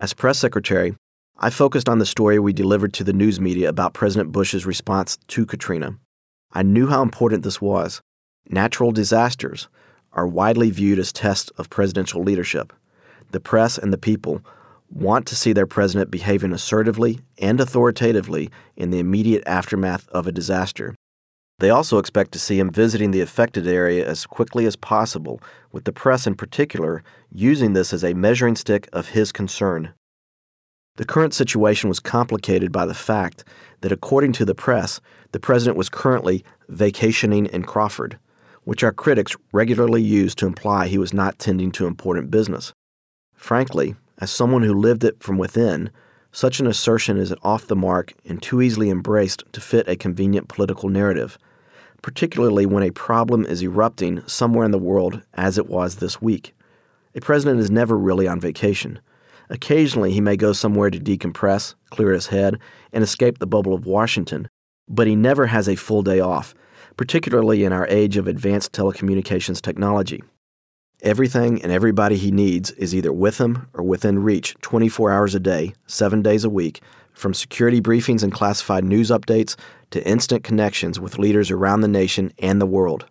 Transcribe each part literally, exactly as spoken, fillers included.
As press secretary, I focused on the story we delivered to the news media about President Bush's response to Katrina. I knew how important this was. Natural disasters are widely viewed as tests of presidential leadership. The press and the people want to see their president behaving assertively and authoritatively in the immediate aftermath of a disaster. They also expect to see him visiting the affected area as quickly as possible, with the press in particular using this as a measuring stick of his concern. The current situation was complicated by the fact that, according to the press, the president was currently vacationing in Crawford, which our critics regularly use to imply he was not tending to important business. Frankly, as someone who lived it from within, such an assertion is off the mark and too easily embraced to fit a convenient political narrative, particularly when a problem is erupting somewhere in the world as it was this week. A president is never really on vacation. Occasionally, he may go somewhere to decompress, clear his head, and escape the bubble of Washington, but he never has a full day off, particularly in our age of advanced telecommunications technology. Everything and everybody he needs is either with him or within reach twenty-four hours a day, seven days a week, from security briefings and classified news updates to instant connections with leaders around the nation and the world.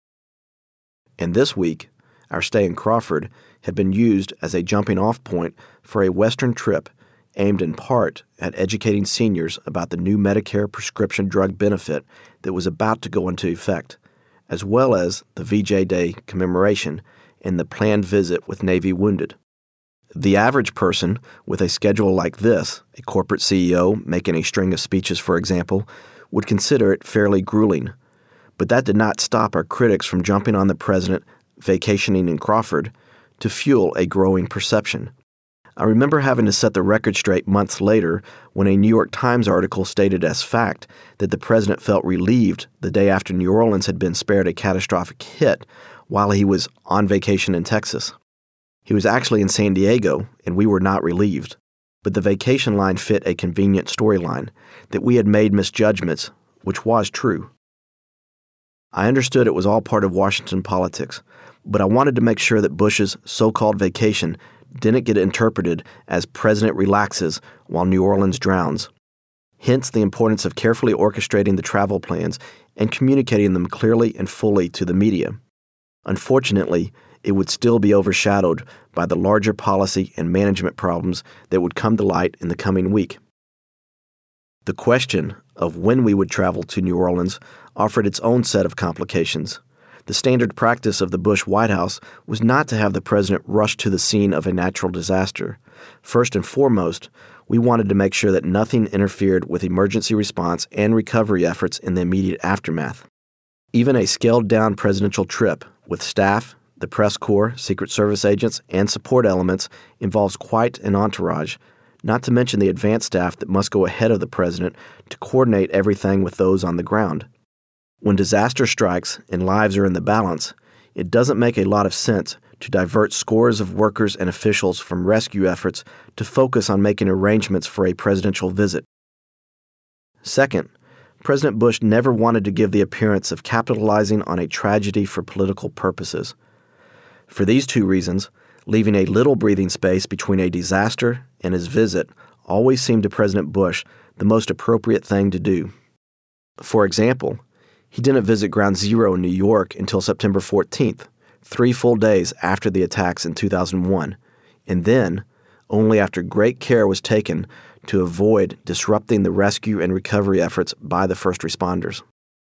And this week, our stay in Crawford had been used as a jumping-off point for a Western trip aimed in part at educating seniors about the new Medicare prescription drug benefit that was about to go into effect, as well as the V J Day commemoration and the planned visit with Navy wounded. The average person with a schedule like this, a corporate C E O making a string of speeches, for example, would consider it fairly grueling. But that did not stop our critics from jumping on the president vacationing in Crawford to fuel a growing perception. I remember having to set the record straight months later when a New York Times article stated as fact that the president felt relieved the day after New Orleans had been spared a catastrophic hit while he was on vacation in Texas. He was actually in San Diego, and we were not relieved. But the vacation line fit a convenient storyline, that we had made misjudgments, which was true. I understood it was all part of Washington politics, but I wanted to make sure that Bush's so-called vacation didn't get interpreted as President relaxes while New Orleans drowns. Hence the importance of carefully orchestrating the travel plans and communicating them clearly and fully to the media. Unfortunately, it would still be overshadowed by the larger policy and management problems that would come to light in the coming week. The question of when we would travel to New Orleans offered its own set of complications. The standard practice of the Bush White House was not to have the president rush to the scene of a natural disaster. First and foremost, we wanted to make sure that nothing interfered with emergency response and recovery efforts in the immediate aftermath. Even a scaled-down presidential trip with staff, the press corps, Secret Service agents, and support elements involves quite an entourage, not to mention the advance staff that must go ahead of the president to coordinate everything with those on the ground. When disaster strikes and lives are in the balance, it doesn't make a lot of sense to divert scores of workers and officials from rescue efforts to focus on making arrangements for a presidential visit. Second, President Bush never wanted to give the appearance of capitalizing on a tragedy for political purposes. For these two reasons, leaving a little breathing space between a disaster and his visit always seemed to President Bush the most appropriate thing to do. For example, he didn't visit Ground Zero in New York until September fourteenth, three full days after the attacks in two thousand one, and then only after great care was taken to avoid disrupting the rescue and recovery efforts by the first responders.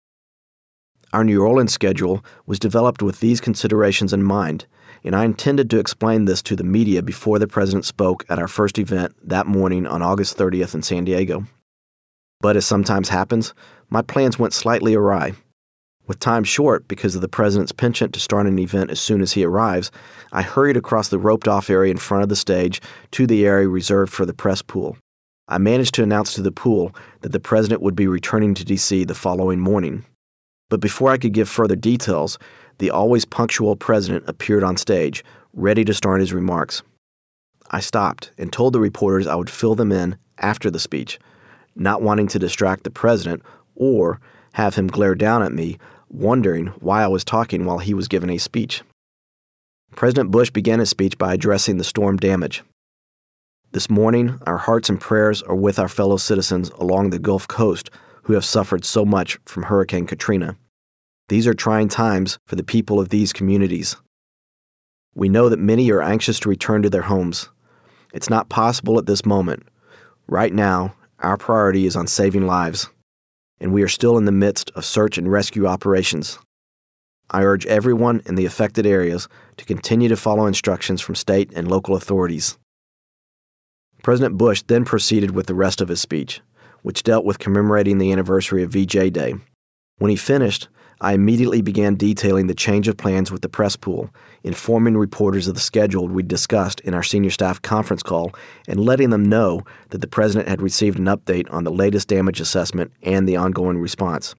Our New Orleans schedule was developed with these considerations in mind, and I intended to explain this to the media before the president spoke at our first event that morning on August thirtieth in San Diego. But as sometimes happens, my plans went slightly awry. With time short because of the president's penchant to start an event as soon as he arrives, I hurried across the roped-off area in front of the stage to the area reserved for the press pool. I managed to announce to the pool that the president would be returning to D C the following morning. But before I could give further details, the always punctual president appeared on stage, ready to start his remarks. I stopped and told the reporters I would fill them in after the speech, not wanting to distract the president or have him glare down at me, wondering why I was talking while he was giving a speech. President Bush began his speech by addressing the storm damage. This morning, our hearts and prayers are with our fellow citizens along the Gulf Coast who have suffered so much from Hurricane Katrina. These are trying times for the people of these communities. We know that many are anxious to return to their homes. It's not possible at this moment. Right now, our priority is on saving lives, and we are still in the midst of search and rescue operations. I urge everyone in the affected areas to continue to follow instructions from state and local authorities. President Bush then proceeded with the rest of his speech, which dealt with commemorating the anniversary of V J Day. When he finished, I immediately began detailing the change of plans with the press pool, informing reporters of the schedule we'd discussed in our senior staff conference call, and letting them know that the president had received an update on the latest damage assessment and the ongoing response.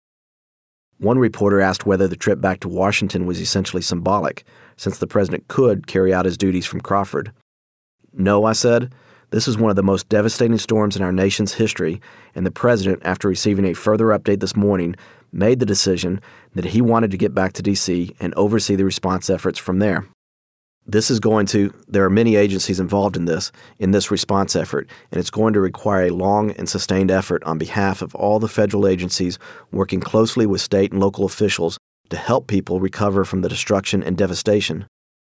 One reporter asked whether the trip back to Washington was essentially symbolic, since the president could carry out his duties from Crawford. No, I said. This is one of the most devastating storms in our nation's history, and the president, after receiving a further update this morning, made the decision that he wanted to get back to D C and oversee the response efforts from there. This is going to, there are many agencies involved in this, in this response effort, and it's going to require a long and sustained effort on behalf of all the federal agencies working closely with state and local officials to help people recover from the destruction and devastation.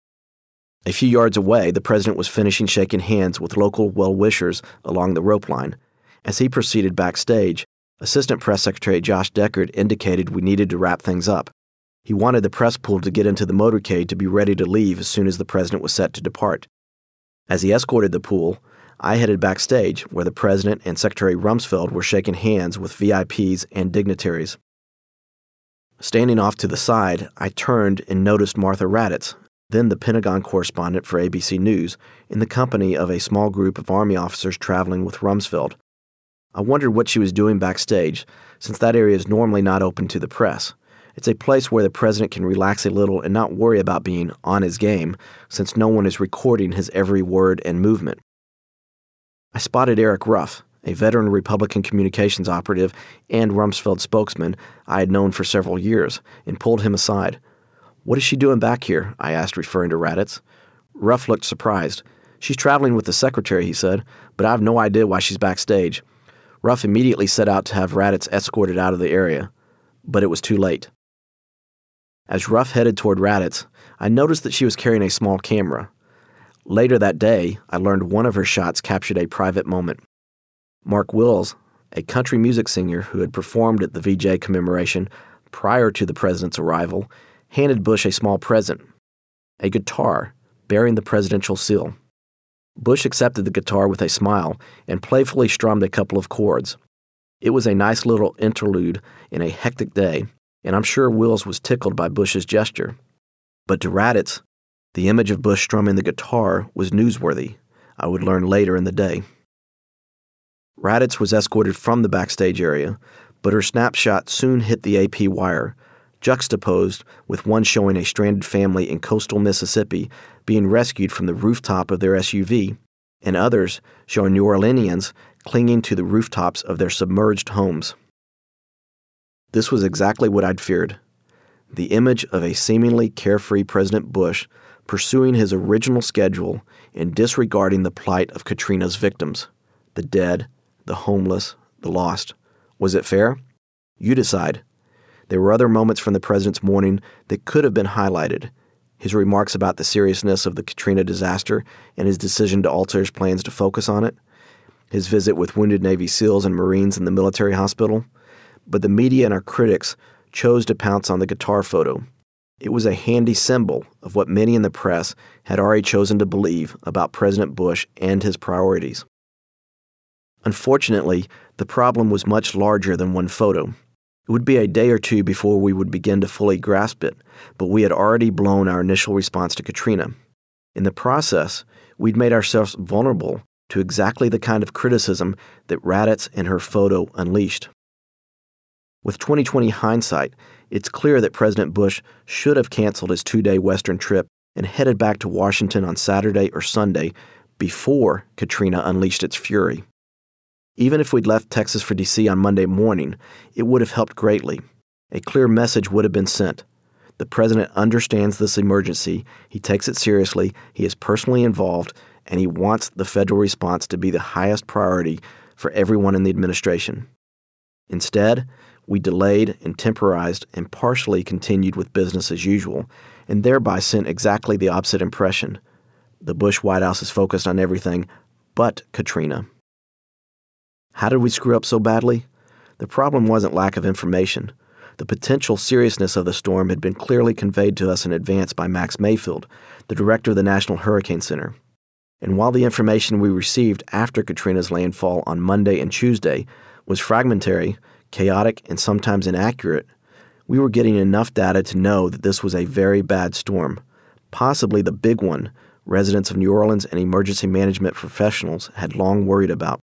A few yards away, the president was finishing shaking hands with local well-wishers along the rope line. As he proceeded backstage, Assistant Press Secretary Josh Deckard indicated we needed to wrap things up. He wanted the press pool to get into the motorcade to be ready to leave as soon as the president was set to depart. As he escorted the pool, I headed backstage, where the president and Secretary Rumsfeld were shaking hands with V I Ps and dignitaries. Standing off to the side, I turned and noticed Martha Raddatz, then the Pentagon correspondent for A B C News, in the company of a small group of Army officers traveling with Rumsfeld. I wondered what she was doing backstage, since that area is normally not open to the press. It's a place where the president can relax a little and not worry about being on his game, since no one is recording his every word and movement. I spotted Eric Ruff, a veteran Republican communications operative and Rumsfeld spokesman I had known for several years, and pulled him aside. "What is she doing back here?" I asked, referring to Raddatz. Ruff looked surprised. "She's traveling with the secretary," he said, "but I have no idea why she's backstage." Ruff immediately set out to have Raddatz escorted out of the area, but it was too late. As Ruff headed toward Raddatz, I noticed that she was carrying a small camera. Later that day, I learned one of her shots captured a private moment. Mark Wills, a country music singer who had performed at the V J commemoration prior to the president's arrival, handed Bush a small present, a guitar bearing the presidential seal. Bush accepted the guitar with a smile and playfully strummed a couple of chords. It was a nice little interlude in a hectic day, and I'm sure Wills was tickled by Bush's gesture. But to Raddatz, the image of Bush strumming the guitar was newsworthy, I would learn later in the day. Raddatz was escorted from the backstage area, but her snapshot soon hit the A P wire, juxtaposed with one showing a stranded family in coastal Mississippi being rescued from the rooftop of their S U V, and others showing New Orleanians clinging to the rooftops of their submerged homes. This was exactly what I'd feared. The image of a seemingly carefree President Bush pursuing his original schedule and disregarding the plight of Katrina's victims, the dead, the homeless, the lost. Was it fair? You decide. There were other moments from the president's morning that could have been highlighted. His remarks about the seriousness of the Katrina disaster and his decision to alter his plans to focus on it. His visit with wounded Navy SEALs and Marines in the military hospital. But the media and our critics chose to pounce on the guitar photo. It was a handy symbol of what many in the press had already chosen to believe about President Bush and his priorities. Unfortunately, the problem was much larger than one photo. It would be a day or two before we would begin to fully grasp it, but we had already blown our initial response to Katrina. In the process, we'd made ourselves vulnerable to exactly the kind of criticism that Raddatz and her photo unleashed. With twenty twenty hindsight, it's clear that President Bush should have canceled his two-day Western trip and headed back to Washington on Saturday or Sunday before Katrina unleashed its fury. Even if we'd left Texas for D C on Monday morning, it would have helped greatly. A clear message would have been sent. The president understands this emergency, he takes it seriously, he is personally involved, and he wants the federal response to be the highest priority for everyone in the administration. Instead, we delayed and temporized and partially continued with business as usual, and thereby sent exactly the opposite impression. The Bush White House is focused on everything but Katrina. How did we screw up so badly? The problem wasn't lack of information. The potential seriousness of the storm had been clearly conveyed to us in advance by Max Mayfield, the director of the National Hurricane Center. And while the information we received after Katrina's landfall on Monday and Tuesday was fragmentary, chaotic, and sometimes inaccurate, we were getting enough data to know that this was a very bad storm, possibly the big one residents of New Orleans and emergency management professionals had long worried about.